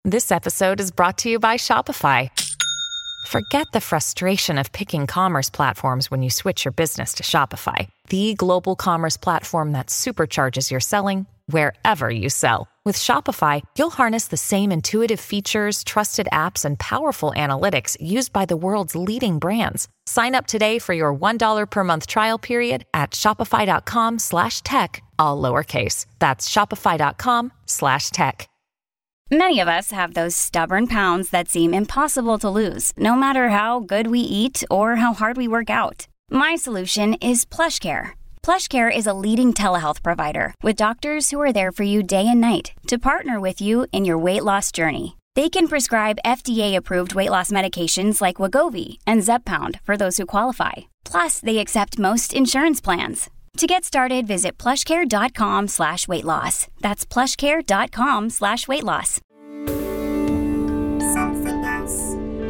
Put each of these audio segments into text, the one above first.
This episode is brought to you by Shopify. Forget the frustration of picking commerce platforms when you switch your business to Shopify, the global commerce platform that supercharges your selling wherever you sell. With Shopify, you'll harness the same intuitive features, trusted apps, and powerful analytics used by the world's leading brands. Sign up today for your $1 per month trial period at shopify.com/tech, all lowercase. That's shopify.com/tech. Many of us have those stubborn pounds that seem impossible to lose, no matter how good we eat or how hard we work out. My solution is PlushCare. PlushCare is a leading telehealth provider with doctors who are there for you day and night to partner with you in your weight loss journey. They can prescribe FDA-approved weight loss medications like Wegovy and Zepbound for those who qualify. Plus, they accept most insurance plans. To get started, visit plushcare.com/weightloss. That's plushcare.com/weightloss. Something else.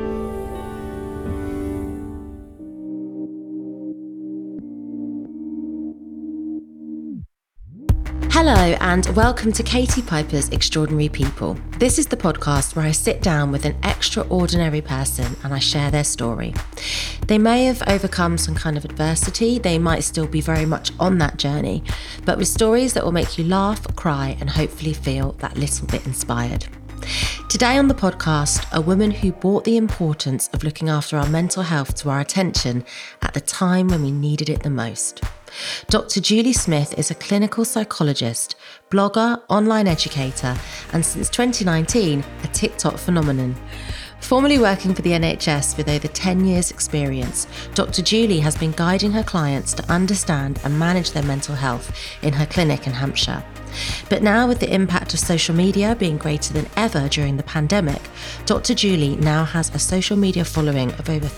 Hello and welcome to Katie Piper's Extraordinary People. This is the podcast where I sit down with an extraordinary person and I share their story. They may have overcome some kind of adversity, they might still be very much on that journey, but with stories that will make you laugh, cry and hopefully feel that little bit inspired. Today on the podcast, a woman who brought the importance of looking after our mental health to our attention at the time when we needed it the most. Dr. Julie Smith is a clinical psychologist, blogger, online educator, and since 2019, a TikTok phenomenon. Formerly working for the NHS with over 10 years' experience, Dr. Julie has been guiding her clients to understand and manage their mental health in her clinic in Hampshire. But now, with the impact of social media being greater than ever during the pandemic, Dr. Julie now has a social media following of over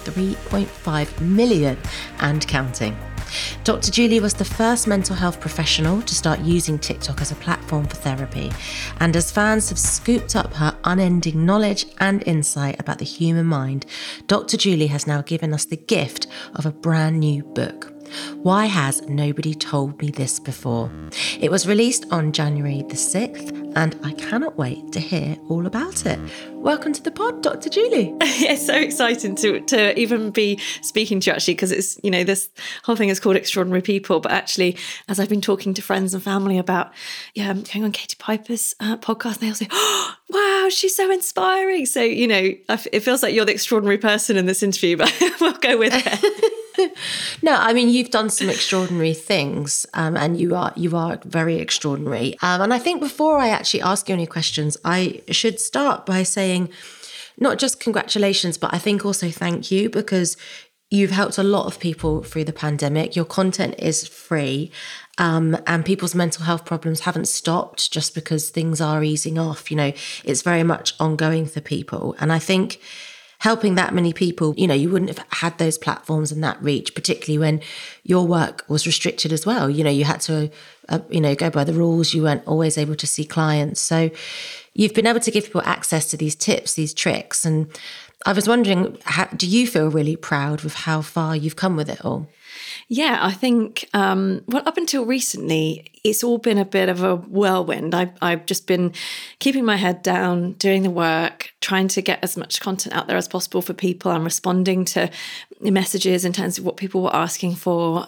3.5 million and counting. Dr. Julie was the first mental health professional to start using TikTok as a platform for therapy, and as fans have scooped up her unending knowledge and insight about the human mind, Dr. Julie has now given us the gift of a brand new book. Why has nobody told me this before? It was released on January the 6th, and I cannot wait to hear all about it. Welcome to the pod, Dr. Julie. It's so exciting to even be speaking to you, actually, because it's, you know, this whole thing is called Extraordinary People. But actually, as I've been talking to friends and family about, I'm going on Katie Piper's podcast, they all say, oh, wow, she's so inspiring. So, you know, it feels like you're the extraordinary person in this interview, but we'll go with it. No, I mean, you've done some extraordinary things, and you are very extraordinary. And I think before I actually ask you any questions, I should start by saying not just congratulations, but I think also thank you, because you've helped a lot of people through the pandemic. Your content is free, and people's mental health problems haven't stopped just because things are easing off. You know, it's very much ongoing for people. And I think helping that many people, you know, you wouldn't have had those platforms and that reach, particularly when your work was restricted as well. You know, you had to, go by the rules. You weren't always able to see clients. So you've been able to give people access to these tips, these tricks. And I was wondering, do you feel really proud with how far you've come with it all? Yeah, I think, up until recently, it's all been a bit of a whirlwind. I've just been keeping my head down, doing the work, trying to get as much content out there as possible for people. I'm responding to messages in terms of what people were asking for,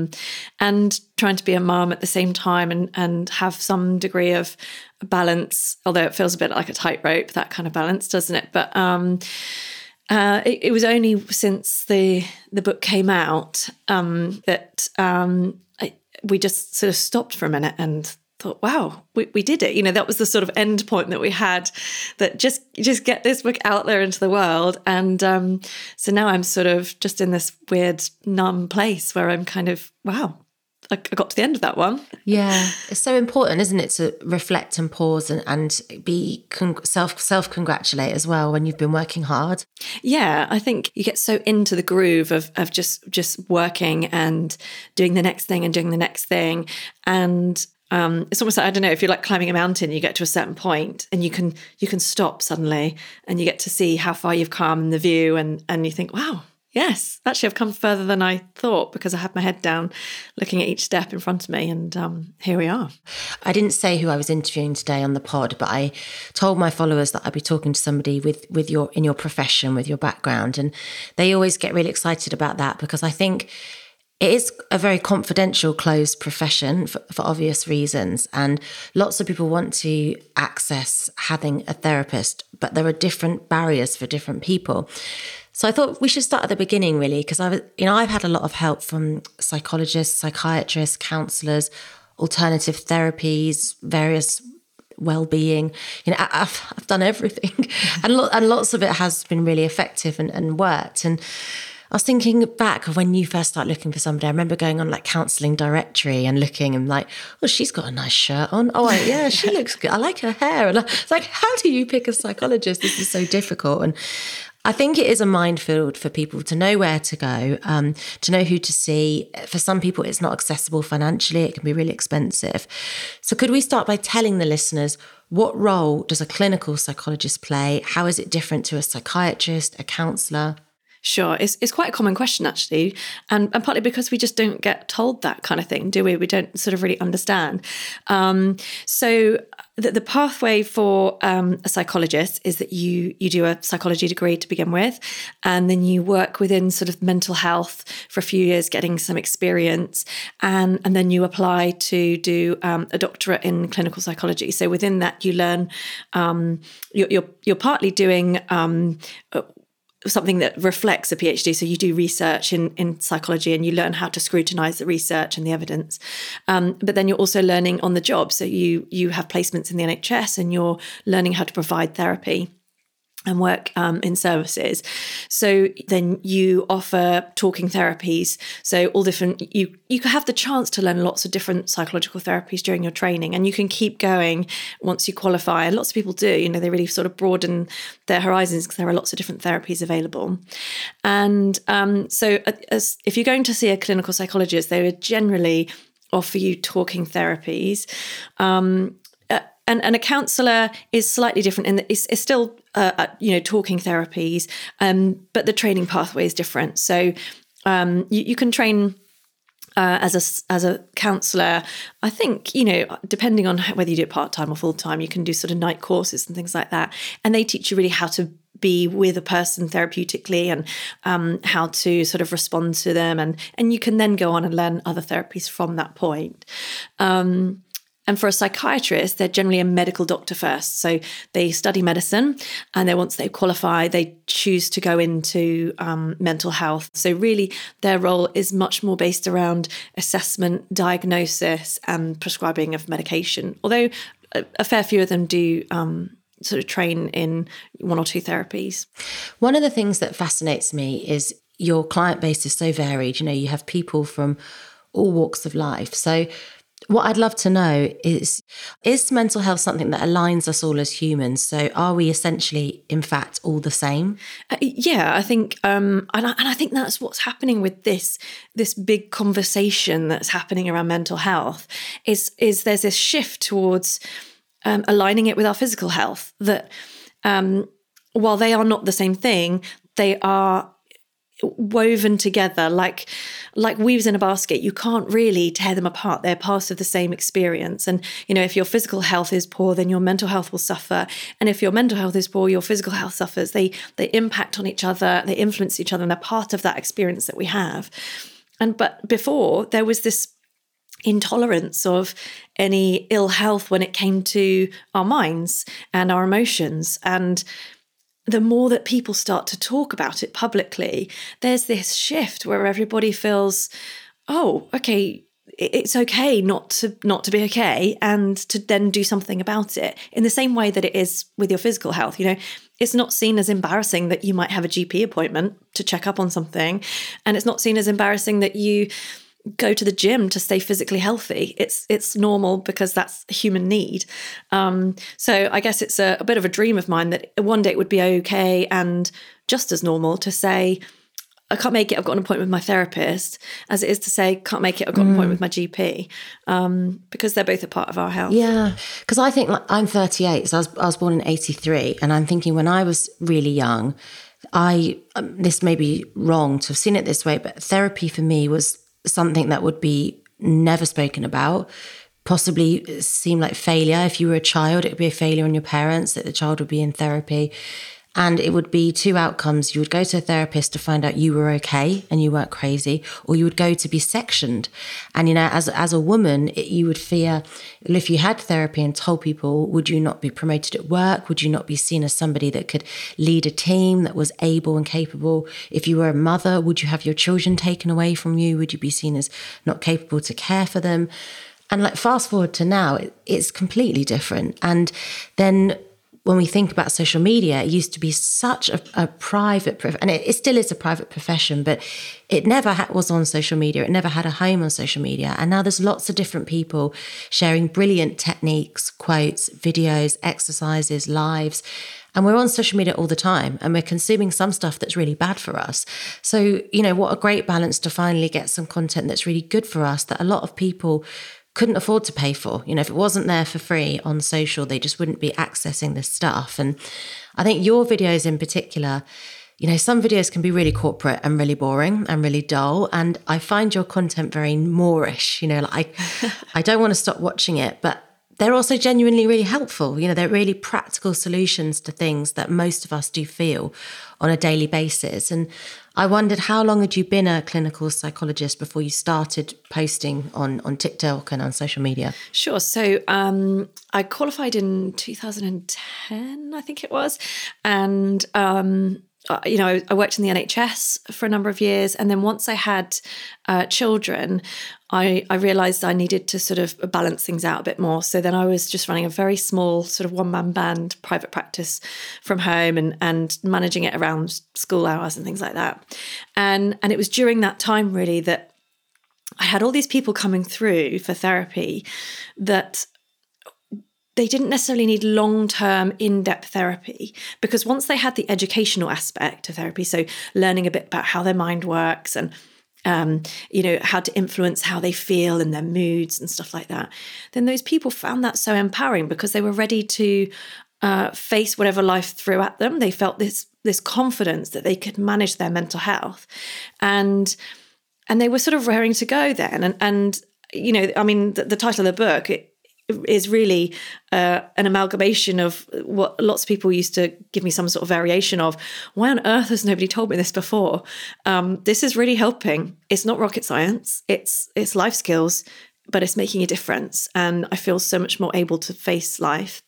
and trying to be a mum at the same time and have some degree of balance, although it feels a bit like a tightrope, that kind of balance, doesn't it? But it was only since the book came out that we just sort of stopped for a minute and thought, wow, we did it. You know, that was the sort of end point that we had, that just get this book out there into the world. And so now I'm sort of just in this weird numb place where I'm kind of, wow, I got to the end of that one. Yeah, it's so important, isn't it, to reflect and pause and be self-congratulate as well when you've been working hard. Yeah, I think you get so into the groove of just working and doing the next thing and doing the next thing. And it's almost like, I don't know, if you're like climbing a mountain, you get to a certain point and you can stop suddenly and you get to see how far you've come and the view and you think, wow, Yes, actually, I've come further than I thought because I had my head down looking at each step in front of me, and here we are. I didn't say who I was interviewing today on the pod, but I told my followers that I'd be talking to somebody with your profession, with your background, and they always get really excited about that because I think it is a very confidential, closed profession for obvious reasons. And lots of people want to access having a therapist, but there are different barriers for different people. So I thought we should start at the beginning, really, because I've had a lot of help from psychologists, psychiatrists, counsellors, alternative therapies, various well-being. I've done everything, and lots of it has been really effective and worked. And I was thinking back of when you first started looking for somebody. I remember going on like counselling directory and looking and like, oh, she's got a nice shirt on. Oh, yeah, she looks good. I like her hair. And it's like, how do you pick a psychologist? This is so difficult. And I think it is a minefield for people to know where to go, to know who to see. For some people, it's not accessible financially. It can be really expensive. So could we start by telling the listeners, what role does a clinical psychologist play? How is it different to a psychiatrist, a counsellor? Sure. It's quite a common question, actually, and partly because we just don't get told that kind of thing, do we? We don't sort of really understand. So the pathway for a psychologist is that you do a psychology degree to begin with, and then you work within sort of mental health for a few years, getting some experience, and then you apply to do a doctorate in clinical psychology. So within that, you learn you're partly doing something that reflects a PhD. So you do research in psychology and you learn how to scrutinize the research and the evidence. But then you're also learning on the job. So you have placements in the NHS and you're learning how to provide therapy and work in services. So then you offer talking therapies. So all different, you can have the chance to learn lots of different psychological therapies during your training, and you can keep going once you qualify. And lots of people do, they really sort of broaden their horizons because there are lots of different therapies available. And so if you're going to see a clinical psychologist, they would generally offer you talking therapies. And a counsellor is slightly different in that it's still, talking therapies, but the training pathway is different. So you can train as a counsellor. I think, depending on whether you do it part-time or full-time, you can do sort of night courses and things like that. And they teach you really how to be with a person therapeutically and how to sort of respond to them. And you can then go on and learn other therapies from that point. And for a psychiatrist, they're generally a medical doctor first. So they study medicine, and then once they qualify, they choose to go into mental health. So really, their role is much more based around assessment, diagnosis, and prescribing of medication. Although a fair few of them do sort of train in one or two therapies. One of the things that fascinates me is your client base is so varied. You have people from all walks of life. So what I'd love to know is mental health something that aligns us all as humans? So are we essentially, in fact, all the same? Yeah, I think, and I think that's what's happening with this big conversation that's happening around mental health is there's this shift towards aligning it with our physical health, that while they are not the same thing, they are woven together like weaves in a basket. You can't really tear them apart. They're part of the same experience. And if your physical health is poor, then your mental health will suffer. And if your mental health is poor, your physical health suffers. They impact on each other, they influence each other, and they're part of that experience that we have. But before, there was this intolerance of any ill health when it came to our minds and our emotions. And the more that people start to talk about it publicly, there's this shift where everybody feels, oh, okay, it's okay not to be okay, and to then do something about it in the same way that it is with your physical health. It's not seen as embarrassing that you might have a GP appointment to check up on something, and it's not seen as embarrassing that you go to the gym to stay physically healthy. It's normal because that's a human need. So I guess it's a bit of a dream of mine that one day it would be okay and just as normal to say, I can't make it, I've got an appointment with my therapist, as it is to say, can't make it, I've got an appointment with my GP, because they're both a part of our health. Yeah, because I think I'm 38, so I was born in 83, and I'm thinking when I was really young, this may be wrong to have seen it this way, but therapy for me was something that would be never spoken about, possibly seem like failure. If you were a child, it would be a failure on your parents that the child would be in therapy. And it would be two outcomes. You would go to a therapist to find out you were okay and you weren't crazy, or you would go to be sectioned. And, as a woman, you would fear, if you had therapy and told people, would you not be promoted at work? Would you not be seen as somebody that could lead a team, that was able and capable? If you were a mother, would you have your children taken away from you? Would you be seen as not capable to care for them? And fast forward to now, it's completely different. And then when we think about social media, it used to be such a private, and it still is a private profession, but it never was on social media. It never had a home on social media. And now there's lots of different people sharing brilliant techniques, quotes, videos, exercises, lives. And we're on social media all the time, and we're consuming some stuff that's really bad for us. So, what a great balance to finally get some content that's really good for us, that a lot of people couldn't afford to pay for. If it wasn't there for free on social, they just wouldn't be accessing this stuff. And I think your videos in particular, some videos can be really corporate and really boring and really dull. And I find your content very Moorish, I don't want to stop watching it, but they're also genuinely really helpful. They're really practical solutions to things that most of us do feel on a daily basis. And I wondered, how long had you been a clinical psychologist before you started posting on TikTok and on social media? Sure. So I qualified in 2010, I think it was. And I worked in the NHS for a number of years. And then once I had children, I realised I needed to sort of balance things out a bit more. So then I was just running a very small sort of one-man band private practice from home and managing it around school hours and things like that. And it was during that time really that I had all these people coming through for therapy that they didn't necessarily need long-term, in-depth therapy, because once they had the educational aspect of therapy, so learning a bit about how their mind works and how to influence how they feel and their moods and stuff like that, then those people found that so empowering because they were ready to face whatever life threw at them. They felt this confidence that they could manage their mental health, and they were sort of raring to go then. And the title of the book, is really an amalgamation of what lots of people used to give me some sort of variation of. Why on earth has nobody told me this before? This is really helping. It's not rocket science. It's life skills, but it's making a difference. And I feel so much more able to face life.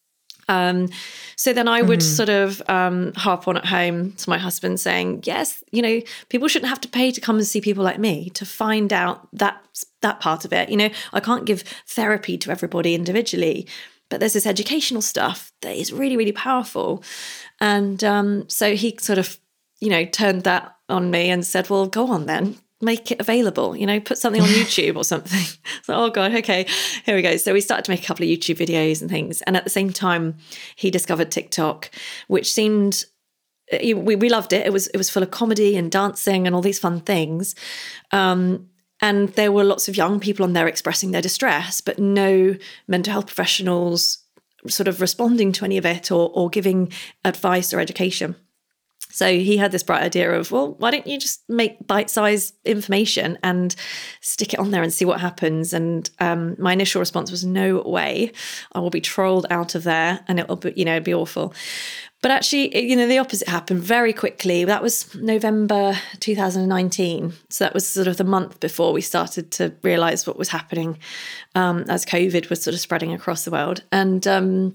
So then I would sort of harp on at home to my husband saying, yes, people shouldn't have to pay to come and see people like me to find out that part of it. I can't give therapy to everybody individually, but there's this educational stuff that is really, really powerful. And so he sort of, turned that on me and said, well, go on then. Make it available, put something on YouTube or something. So, oh God, okay, here we go. So we started to make a couple of YouTube videos and things. And at the same time, he discovered TikTok, which seemed, we loved it. It was full of comedy and dancing and all these fun things. And there were lots of young people on there expressing their distress, but no mental health professionals sort of responding to any of it or giving advice or education. So he had this bright idea of, well, why don't you just make bite-sized information and stick it on there and see what happens? And my initial response was, no way, I will be trolled out of there and it will be, it'd be awful. But actually, the opposite happened very quickly. That was November 2019. So that was sort of the month before we started to realise what was happening as COVID was sort of spreading across the world. And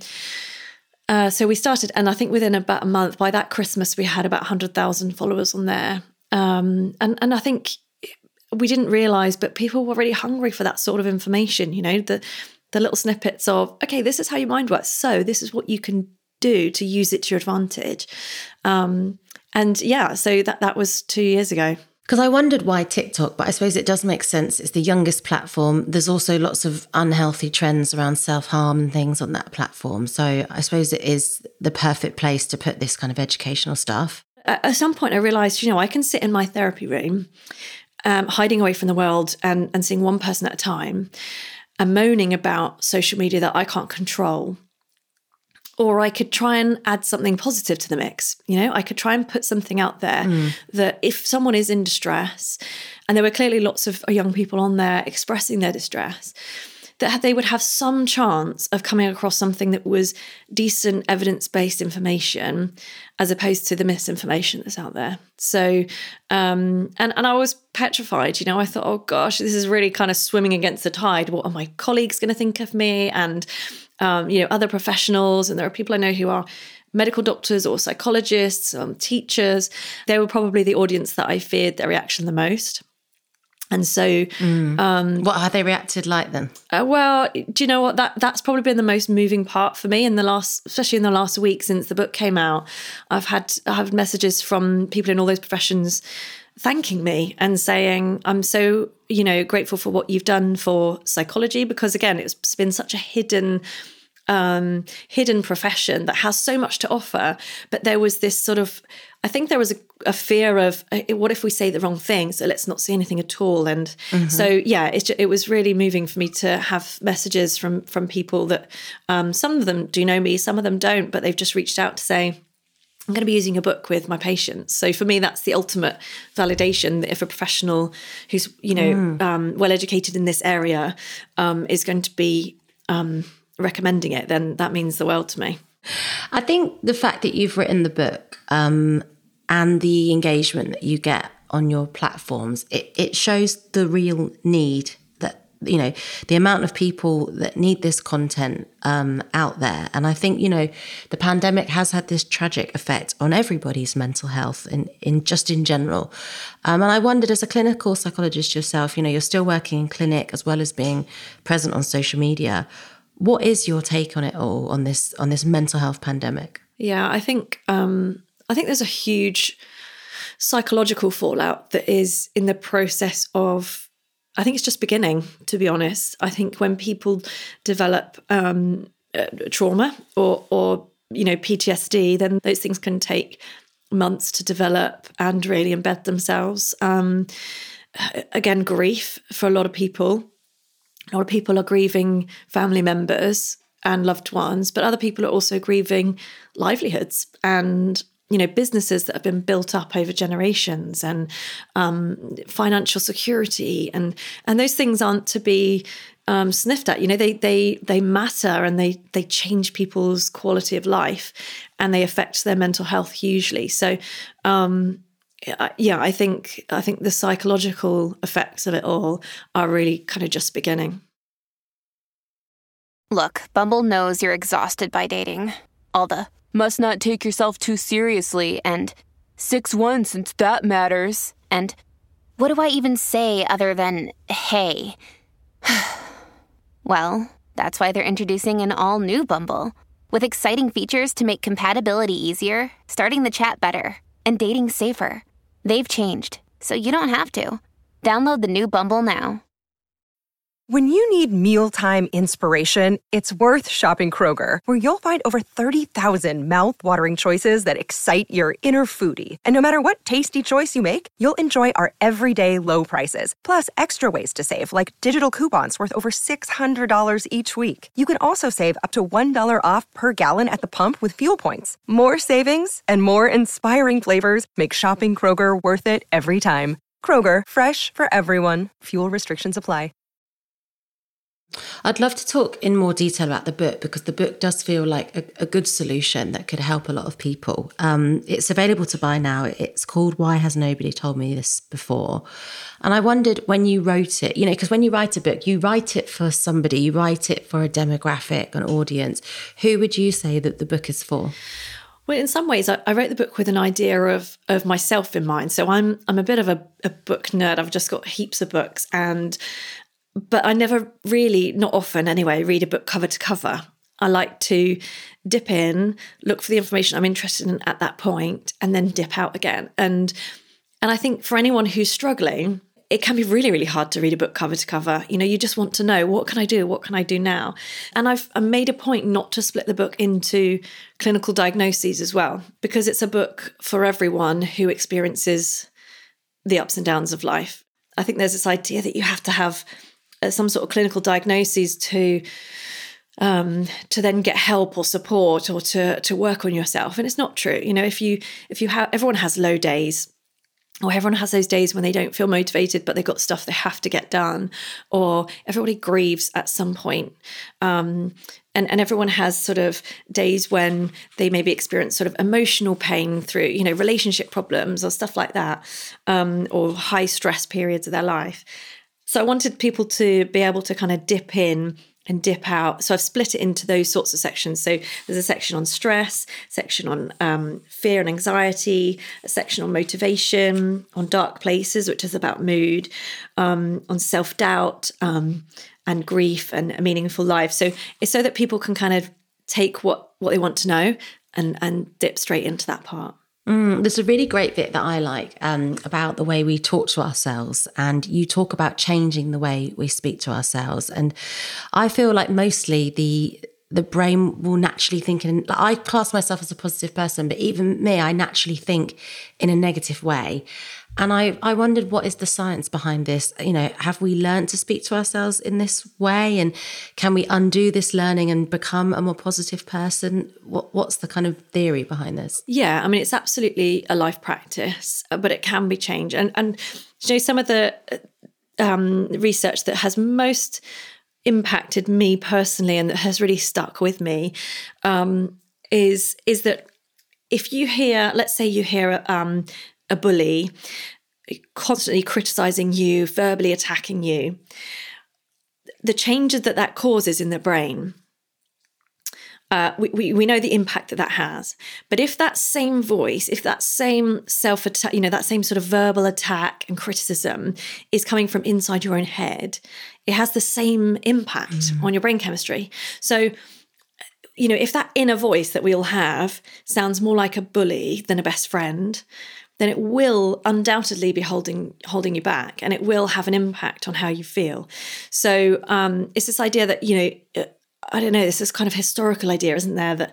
so we started, and I think within about a month, by that Christmas, we had about 100,000 followers on there. And I think we didn't realise, but people were really hungry for that sort of information, the little snippets of, okay, this is how your mind works. So this is what you can do to use it to your advantage. So that was 2 years ago. Because I wondered why TikTok, but I suppose it does make sense. It's the youngest platform. There's also lots of unhealthy trends around self-harm and things on that platform. So I suppose it is the perfect place to put this kind of educational stuff. At some point I realised, I can sit in my therapy room, hiding away from the world and seeing one person at a time and moaning about social media that I can't control. or I could try and add something positive to the mix. I could try and put something out there that if someone is in distress, and there were clearly lots of young people on there expressing their distress, that they would have some chance of coming across something that was decent evidence-based information as opposed to the misinformation that's out there. So, and I was petrified, I thought, oh gosh, this is really kind of swimming against the tide. What are my colleagues going to think of me? And, other professionals, and there are people I know who are medical doctors or psychologists, teachers. They were probably the audience that I feared their reaction the most. And so, what have they reacted like then? Well, do you know what? That's probably been the most moving part for me especially in the last week since the book came out. I've had messages from people in all those professions thanking me and saying, I'm so, grateful for what you've done for psychology, because again, it's been such a hidden profession that has so much to offer. But there was this sort of, I think there was a fear of, what if we say the wrong thing? So let's not say anything at all. And so, yeah, it was really moving for me to have messages from people that some of them do know me, some of them don't, but they've just reached out to say, I'm going to be using a book with my patients. So for me, that's the ultimate validation that if a professional who's, well educated in this area is going to be recommending it, then that means the world to me. I think the fact that you've written the book and the engagement that you get on your platforms, it shows the real need that, the amount of people that need this content out there. And I think, the pandemic has had this tragic effect on everybody's mental health in general. And I wondered, as a clinical psychologist yourself, you're still working in clinic as well as being present on social media. What is your take on it all, on this mental health pandemic? Yeah, I think there's a huge psychological fallout that is in the process of, I think it's just beginning, to be honest. I think when people develop trauma or PTSD, then those things can take months to develop and really embed themselves. Again, grief for a lot of people. A lot of people are grieving family members and loved ones, but other people are also grieving livelihoods and, businesses that have been built up over generations, and financial security. And those things aren't to be sniffed at. They matter, and they change people's quality of life, and they affect their mental health hugely. So, I think the psychological effects of it all are really kind of just beginning. Look, Bumble knows you're exhausted by dating. All the must not take yourself too seriously and 6'1" since that matters. And what do I even say other than, hey? Well, that's why they're introducing an all-new Bumble with exciting features to make compatibility easier, starting the chat better, and dating safer. They've changed, so you don't have to. Download the new Bumble now. When you need mealtime inspiration, it's worth shopping Kroger, where you'll find over 30,000 mouth-watering choices that excite your inner foodie. And no matter what tasty choice you make, you'll enjoy our everyday low prices, plus extra ways to save, like digital coupons worth over $600 each week. You can also save up to $1 off per gallon at the pump with fuel points. More savings and more inspiring flavors make shopping Kroger worth it every time. Kroger, fresh for everyone. Fuel restrictions apply. I'd love to talk in more detail about the book, because the book does feel like a good solution that could help a lot of people. It's available to buy now. It's called Why Has Nobody Told Me This Before? And I wondered, when you wrote it, because when you write a book, you write it for somebody, you write it for a demographic, an audience. Who would you say that the book is for? Well, in some ways, I wrote the book with an idea of myself in mind. So I'm a bit of a book nerd. I've just got heaps of books, but I never really, not often anyway, read a book cover to cover. I like to dip in, look for the information I'm interested in at that point, and then dip out again. And I think for anyone who's struggling, it can be really, really hard to read a book cover to cover. You just want to know, what can I do? What can I do now? And I've made a point not to split the book into clinical diagnoses as well, because it's a book for everyone who experiences the ups and downs of life. I think there's this idea that you have to have some sort of clinical diagnoses to to then get help or support or to work on yourself. And it's not true. You know, if you have, everyone has low days, or everyone has those days when they don't feel motivated, but they've got stuff they have to get done, or everybody grieves at some point. And everyone has sort of days when they maybe experience sort of emotional pain through, you know, relationship problems or stuff like that, or high stress periods of their life. So I wanted people to be able to kind of dip in and dip out. So I've split it into those sorts of sections. So there's a section on stress, section on fear and anxiety, a section on motivation, on dark places, which is about mood, on self-doubt, and grief and a meaningful life. So it's so that people can kind of take what they want to know and dip straight into that part. There's a really great bit that I like about the way we talk to ourselves, and you talk about changing the way we speak to ourselves. And I feel like mostly the brain will naturally think I class myself as a positive person, but even me, I naturally think in a negative way. And I wondered, what is the science behind this? You know, have we learned to speak to ourselves in this way? And can we undo this learning and become a more positive person? What's the kind of theory behind this? Yeah, I mean, it's absolutely a life practice, but it can be changed. And you know, some of the research that has most impacted me personally and that has really stuck with me is that if you hear, let's say you hear a bully constantly criticizing you, verbally attacking you, the changes that causes in the brain, we know the impact that has. But if that same voice, if that same self-attack, you know, that same sort of verbal attack and criticism is coming from inside your own head, it has the same impact on your brain chemistry. So, you know, if that inner voice that we all have sounds more like a bully than a best friend, then it will undoubtedly be holding you back, and it will have an impact on how you feel. So it's this idea that, you know, I don't know, this is kind of historical idea, isn't there, that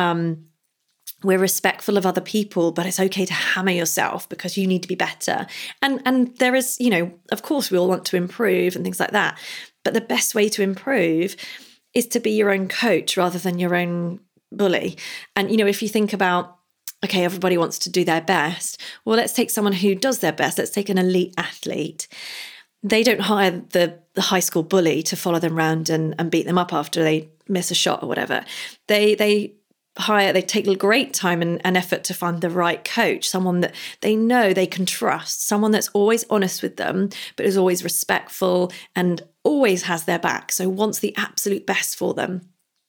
we're respectful of other people, but it's okay to hammer yourself because you need to be better. And there is, you know, of course we all want to improve and things like that, but the best way to improve is to be your own coach rather than your own bully. And, you know, if you think about, okay, everybody wants to do their best. Well, let's take someone who does their best. Let's take an elite athlete. They don't hire the high school bully to follow them around and beat them up after they miss a shot or whatever. They take a great time and effort to find the right coach, someone that they know they can trust, someone that's always honest with them, but is always respectful and always has their back. So wants the absolute best for them.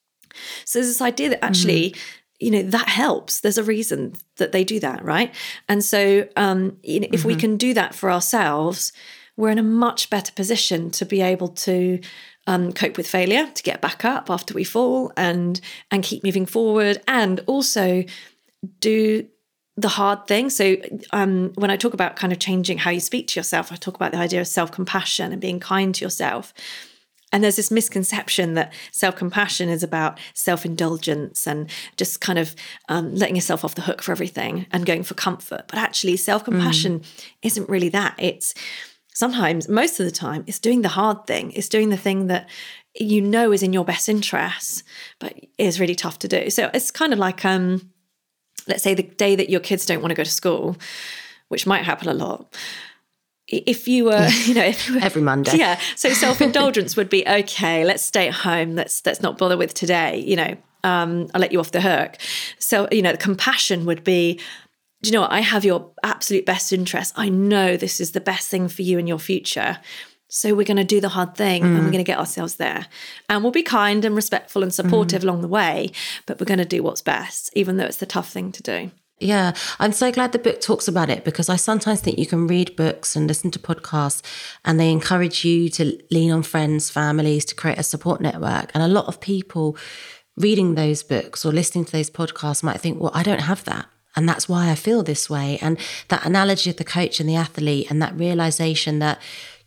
So there's this idea that actually, you know, that helps. There's a reason that they do that, right? And so you know, if we can do that for ourselves, we're in a much better position to be able to cope with failure, to get back up after we fall and keep moving forward, and also do the hard thing. So when I talk about kind of changing how you speak to yourself, I talk about the idea of self-compassion and being kind to yourself. And there's this misconception that self-compassion is about self-indulgence and just kind of letting yourself off the hook for everything and going for comfort. But actually, self-compassion isn't really that. It's sometimes, most of the time, it's doing the hard thing. It's doing the thing that you know is in your best interests, but is really tough to do. So it's kind of like, let's say the day that your kids don't want to go to school, which might happen a lot. If you were, you know, every Monday. Yeah. So self-indulgence would be, okay, let's stay at home. Let's not bother with today. You know, I'll let you off the hook. So, you know, compassion would be, do you know what? I have your absolute best interest. I know this is the best thing for you in your future. So we're going to do the hard thing and we're going to get ourselves there. And we'll be kind and respectful and supportive along the way, but we're going to do what's best, even though it's the tough thing to do. Yeah, I'm so glad the book talks about it, because I sometimes think you can read books and listen to podcasts and they encourage you to lean on friends, families to create a support network. And a lot of people reading those books or listening to those podcasts might think, well, I don't have that. And that's why I feel this way. And that analogy of the coach and the athlete and that realization that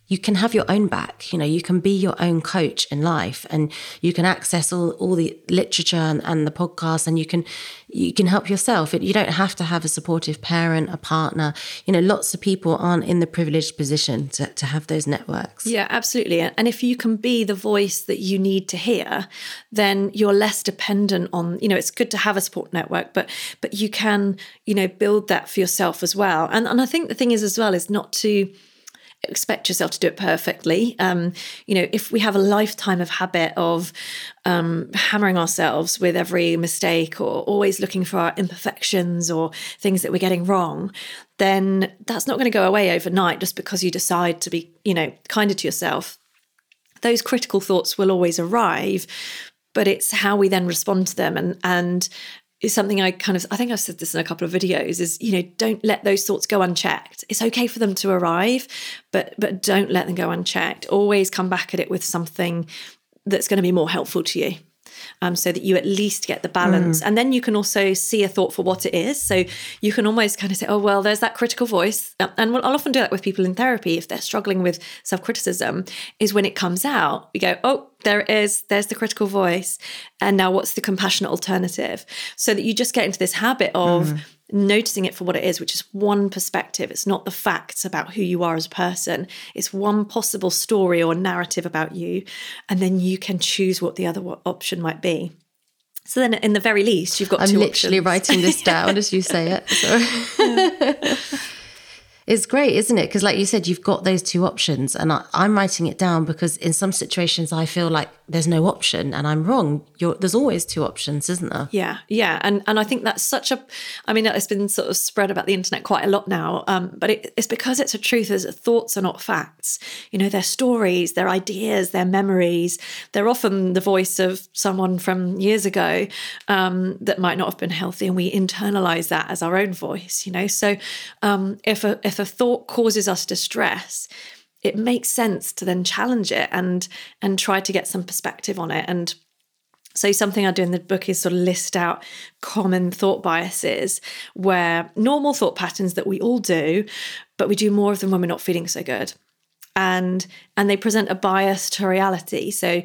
you can have your own back. You know, you can be your own coach in life, and you can access all the literature and the podcasts, and you can help yourself. You don't have to have a supportive parent, a partner. You know, lots of people aren't in the privileged position to have those networks. Yeah, absolutely. And if you can be the voice that you need to hear, then you're less dependent on, you know, it's good to have a support network, but you can, you know, build that for yourself as well. And I think the thing is as well is not to expect yourself to do it perfectly. You know, if we have a lifetime of habit of hammering ourselves with every mistake, or always looking for our imperfections or things that we're getting wrong, then that's not going to go away overnight just because you decide to be, you know, kinder to yourself. Those critical thoughts will always arrive, but it's how we then respond to them. And is something I think I've said this in a couple of videos, is, you know, don't let those thoughts go unchecked. It's okay for them to arrive, but don't let them go unchecked. Always come back at it with something that's going to be more helpful to you. So that you at least get the balance. And then you can also see a thought for what it is. So you can almost kind of say, oh, well, there's that critical voice. And I'll often do that with people in therapy if they're struggling with self-criticism, is when it comes out, we go, oh, there it is. There's the critical voice. And now what's the compassionate alternative? So that you just get into this habit of noticing it for what it is, which is one perspective. It's not the facts about who you are as a person. It's one possible story or narrative about you. And then you can choose what the other option might be. So then at the very least, you've got two options. I'm literally writing this down as you say it. So. It's great, isn't it? Because like you said, you've got those two options, and I'm writing it down because in some situations I feel like there's no option and I'm wrong. There's always two options, isn't there? Yeah. And I think that's it's been sort of spread about the internet quite a lot now, but it's because it's a truth. Thoughts are not facts. You know, they're stories, they're ideas, they're memories. They're often the voice of someone from years ago that might not have been healthy, and we internalize that as our own voice, you know. So if a thought causes us distress, it makes sense to then challenge it and try to get some perspective on it. And so something I do in the book is sort of list out common thought biases, where normal thought patterns that we all do, but we do more of them when we're not feeling so good. And they present a bias to reality. So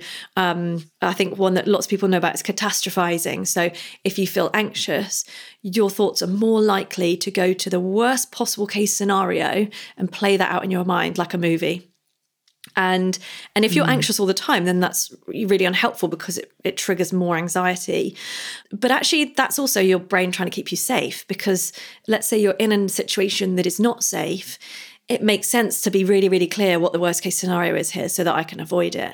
I think one that lots of people know about is catastrophizing. So if you feel anxious, your thoughts are more likely to go to the worst possible case scenario and play that out in your mind like a movie. And if you're anxious all the time, then that's really unhelpful because it triggers more anxiety. But actually, that's also your brain trying to keep you safe, because let's say you're in a situation that is not safe. It makes sense to be really, really clear what the worst case scenario is here so that I can avoid it.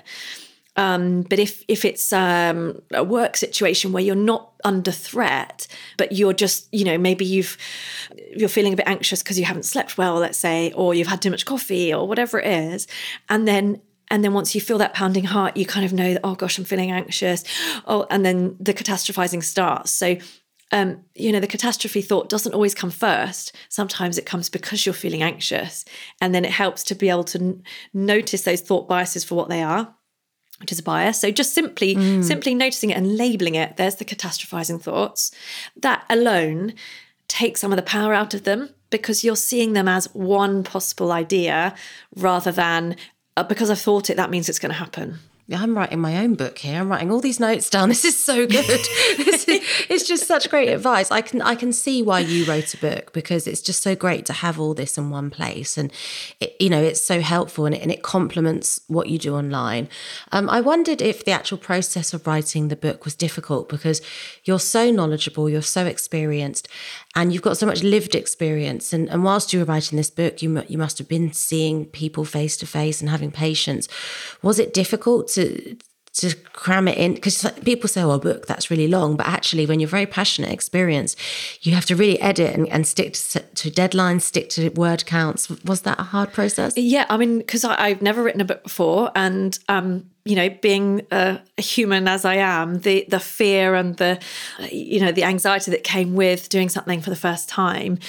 But if it's a work situation where you're not under threat, but you're just, you know, maybe you're feeling a bit anxious because you haven't slept well, let's say, or you've had too much coffee or whatever it is. And then once you feel that pounding heart, you kind of know that, oh gosh, I'm feeling anxious. Oh, and then the catastrophizing starts. So you know, the catastrophe thought doesn't always come first. Sometimes it comes because you're feeling anxious. And then it helps to be able to notice those thought biases for what they are, which is a bias. So just simply noticing it and labeling it, there's the catastrophizing thoughts. That alone takes some of the power out of them, because you're seeing them as one possible idea rather than, because I've thought it, that means it's going to happen. I'm writing my own book here. I'm writing all these notes down. This is so good. It's just such great advice. I can see why you wrote a book, because it's just so great to have all this in one place. And, it's so helpful, and it complements what you do online. I wondered if the actual process of writing the book was difficult, because you're so knowledgeable, you're so experienced, and you've got so much lived experience. And whilst you were writing this book, you must have been seeing people face to face and having patience. Was it difficult to cram it in? Because people say, oh, a book, that's really long. But actually, when you're very passionate, experienced, you have to really edit and stick to deadlines, stick to word counts. Was that a hard process? Yeah, I mean, because I've never written a book before. And, being a human as I am, the fear and the anxiety that came with doing something for the first time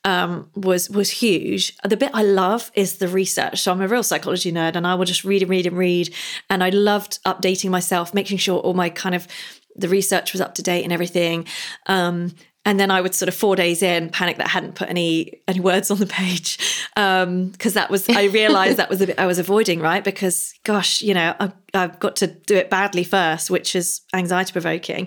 was huge. The bit I love is the research. So I'm a real psychology nerd, and I will just read and read and read. And I loved updating myself, making sure all my kind of the research was up to date and everything. And then I would sort of 4 days in panic that I hadn't put any words on the page, because I realised that was the bit I was avoiding, right? Because gosh, I've got to do it badly first, which is anxiety provoking.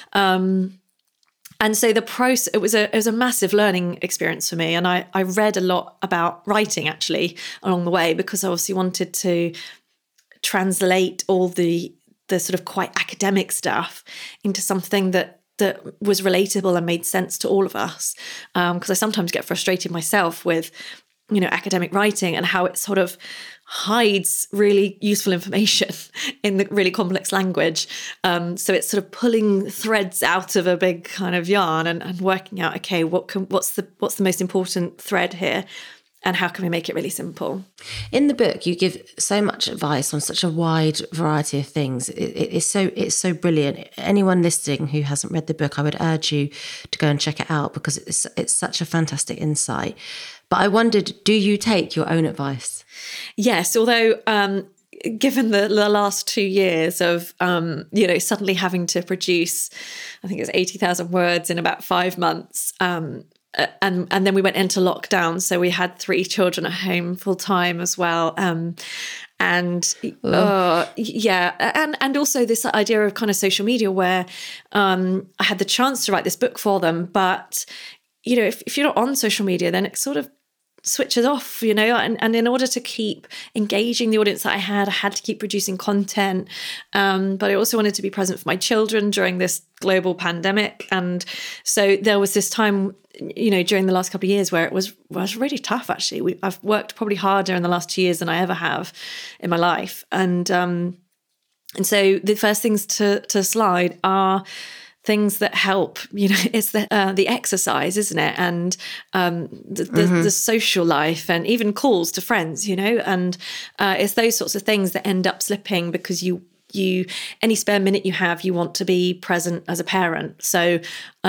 And so the process, it was a massive learning experience for me. And I read a lot about writing actually along the way, because I obviously wanted to translate all the sort of quite academic stuff into something that was relatable and made sense to all of us. Because I sometimes get frustrated myself with, academic writing and how it sort of hides really useful information in the really complex language. So it's sort of pulling threads out of a big kind of yarn and working out, okay, what's the most important thread here? And how can we make it really simple? In the book, you give so much advice on such a wide variety of things. It's so brilliant. Anyone listening who hasn't read the book, I would urge you to go and check it out, because it's such a fantastic insight. But I wondered, do you take your own advice? Yes, although given the last 2 years of, suddenly having to produce, I think it was 80,000 words in about 5 months, and then we went into lockdown, so we had 3 children at home full time as well, and also this idea of kind of social media where I had the chance to write this book for them, but if you're not on social media, then it sort of switches off, and in order to keep engaging the audience that I had to keep producing content, but I also wanted to be present for my children during this global pandemic. And so there was this time, during the last couple of years where it was really tough, actually. I've worked probably harder in the last 2 years than I ever have in my life. And so the first things to slide are things that help, it's the exercise, isn't it? And the social life, and even calls to friends, and it's those sorts of things that end up slipping because you any spare minute you have, you want to be present as a parent. So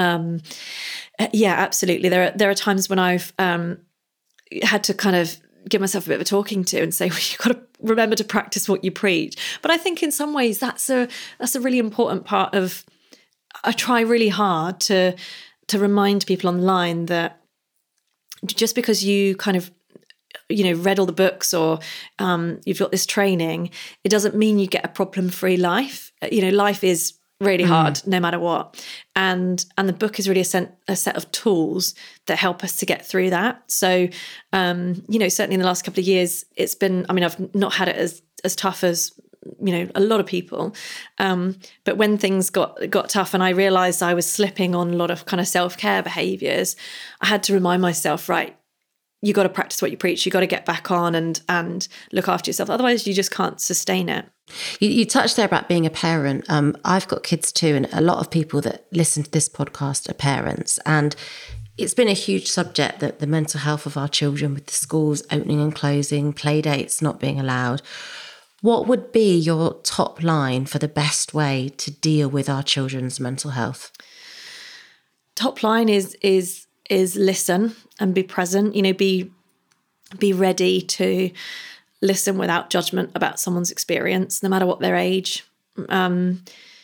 absolutely. There are times when I've had to kind of give myself a bit of a talking to and say, well, you've got to remember to practice what you preach. But I think in some ways that's a really important part of, I try really hard to remind people online that just because you kind of, read all the books or you've got this training, it doesn't mean you get a problem-free life. Life is really hard no matter what. And the book is really a set of tools that help us to get through that. So, certainly in the last couple of years, it's been, I've not had it as tough as a lot of people. But when things got tough and I realized I was slipping on a lot of kind of self-care behaviors, I had to remind myself, right, you got to practice what you preach. You got to get back on and look after yourself. Otherwise you just can't sustain it. You touched there about being a parent. I've got kids too. And a lot of people that listen to this podcast are parents. And it's been a huge subject, that the mental health of our children, with the schools opening and closing, play dates not being allowed. What would be your top line for the best way to deal with our children's mental health? Top line is listen and be present. Be ready to listen without judgment about someone's experience, no matter what their age, and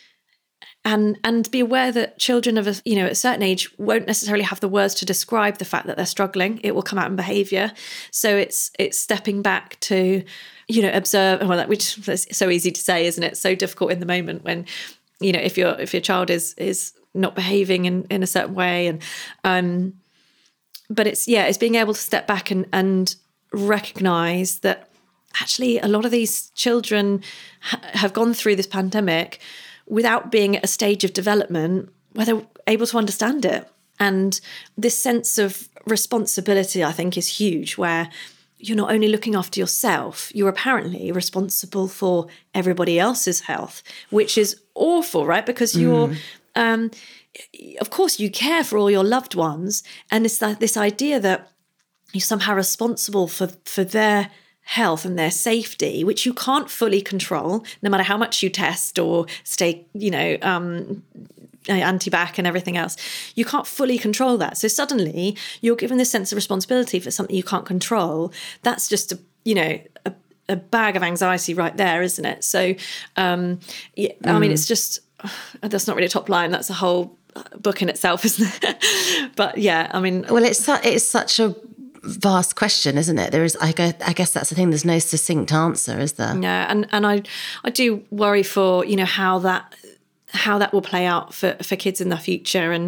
be aware that children of a certain age won't necessarily have the words to describe the fact that they're struggling. It will come out in behaviour. So it's stepping back to observe, which is so easy to say, isn't it? So difficult in the moment when, if your child is not behaving in a certain way. And, but it's being able to step back and recognise that actually a lot of these children have gone through this pandemic without being at a stage of development where they're able to understand it. And this sense of responsibility, I think, is huge, where you're not only looking after yourself, you're apparently responsible for everybody else's health, which is awful, right? Because you're, of course, you care for all your loved ones. And it's this idea that you're somehow responsible for their health and their safety, which you can't fully control, no matter how much you test or stay, anti-vax and everything else. You can't fully control that. So suddenly you're given this sense of responsibility for something you can't control. That's just a bag of anxiety right there, isn't it? So, it's just, that's not really a top line. That's a whole book in itself, isn't it? But yeah, I mean, well, it's such a vast question, isn't it? There is, I guess that's the thing. There's no succinct answer, is there? Yeah, and I do worry for how that will play out for kids in the future, and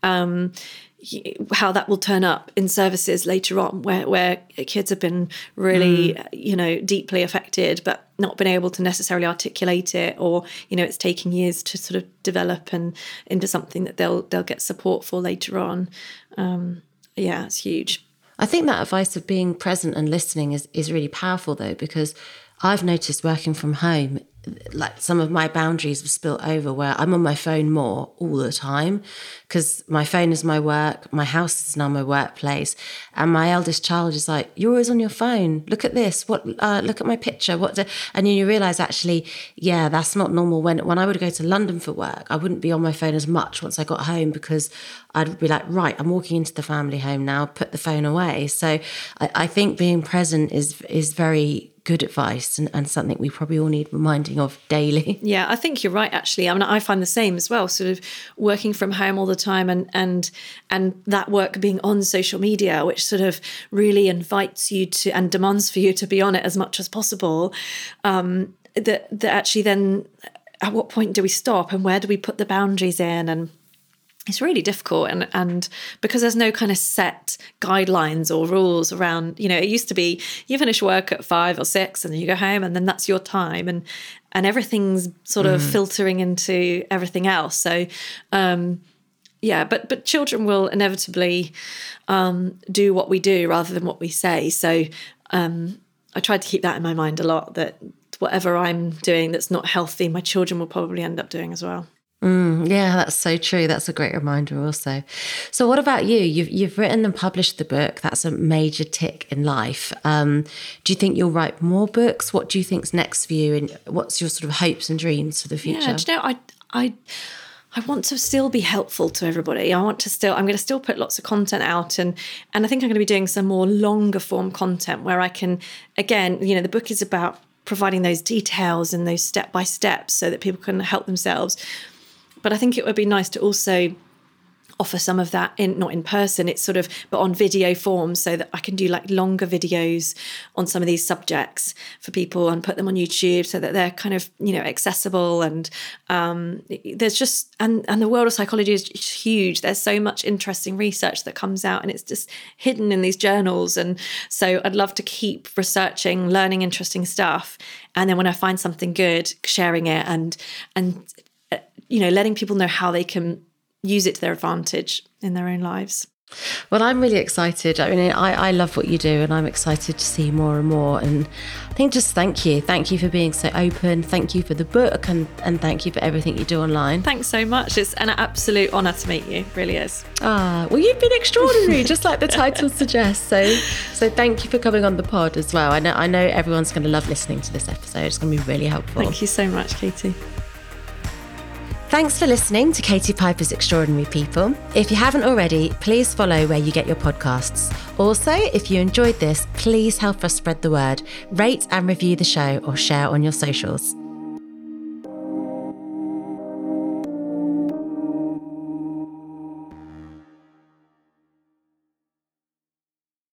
how that will turn up in services later on, where kids have been really deeply affected, but not been able to necessarily articulate it, or it's taking years to sort of develop and into something that they'll get support for later on. It's huge. I think that advice of being present and listening is really powerful, though, because I've noticed working from home, like some of my boundaries have spilt over where I'm on my phone more all the time, because my phone is my work, my house is now my workplace, and my eldest child is like, "You're always on your phone. Look at this. Look at my picture. And you realise actually, yeah, that's not normal. When I would go to London for work, I wouldn't be on my phone as much once I got home, because I'd be like, right, I'm walking into the family home now, put the phone away. So I think being present is very good advice, and something we probably all need reminding of daily. Yeah, I think you're right, actually. I mean, I find the same as well, sort of working from home all the time, and that work being on social media, which sort of really invites you to and demands for you to be on it as much as possible. That actually then, at what point do we stop, and where do we put the boundaries in? And it's really difficult, and because there's no kind of set guidelines or rules around, it used to be you finish work at 5 or 6 and then you go home, and then that's your time, and everything's sort of filtering into everything else. So but children will inevitably do what we do rather than what we say. So I try to keep that in my mind a lot, that whatever I'm doing that's not healthy, my children will probably end up doing as well. Yeah, that's so true. That's a great reminder also. So what about you? You've written and published the book. That's a major tick in life. Do you think you'll write more books? What do you think's next for you? And what's your sort of hopes and dreams for the future? Yeah, do you know, I want to still be helpful to everybody. I'm going to still put lots of content out, and I think I'm going to be doing some more longer form content where I can, again, the book is about providing those details and those step-by-steps so that people can help themselves. But I think it would be nice to also offer some of that not in person, it's sort of, but on video form, so that I can do like longer videos on some of these subjects for people and put them on YouTube so that they're kind of, accessible. And there's just, and the world of psychology is huge. There's so much interesting research that comes out, and it's just hidden in these journals. And so I'd love to keep researching, learning interesting stuff. And then when I find something good, sharing it and letting people know how they can use it to their advantage in their own lives. Well, I'm really excited. I mean, I love what you do, and I'm excited to see more and more. And I think just thank you. Thank you for being so open. Thank you for the book, and thank you for everything you do online. Thanks so much. It's an absolute honour to meet you. It really is. Well, you've been extraordinary, just like the title suggests. So thank you for coming on the pod as well. I know everyone's going to love listening to this episode. It's going to be really helpful. Thank you so much, Katie. Thanks for listening to Katie Piper's Extraordinary People. If you haven't already, please follow where you get your podcasts. Also, if you enjoyed this, please help us spread the word, rate and review the show, or share on your socials.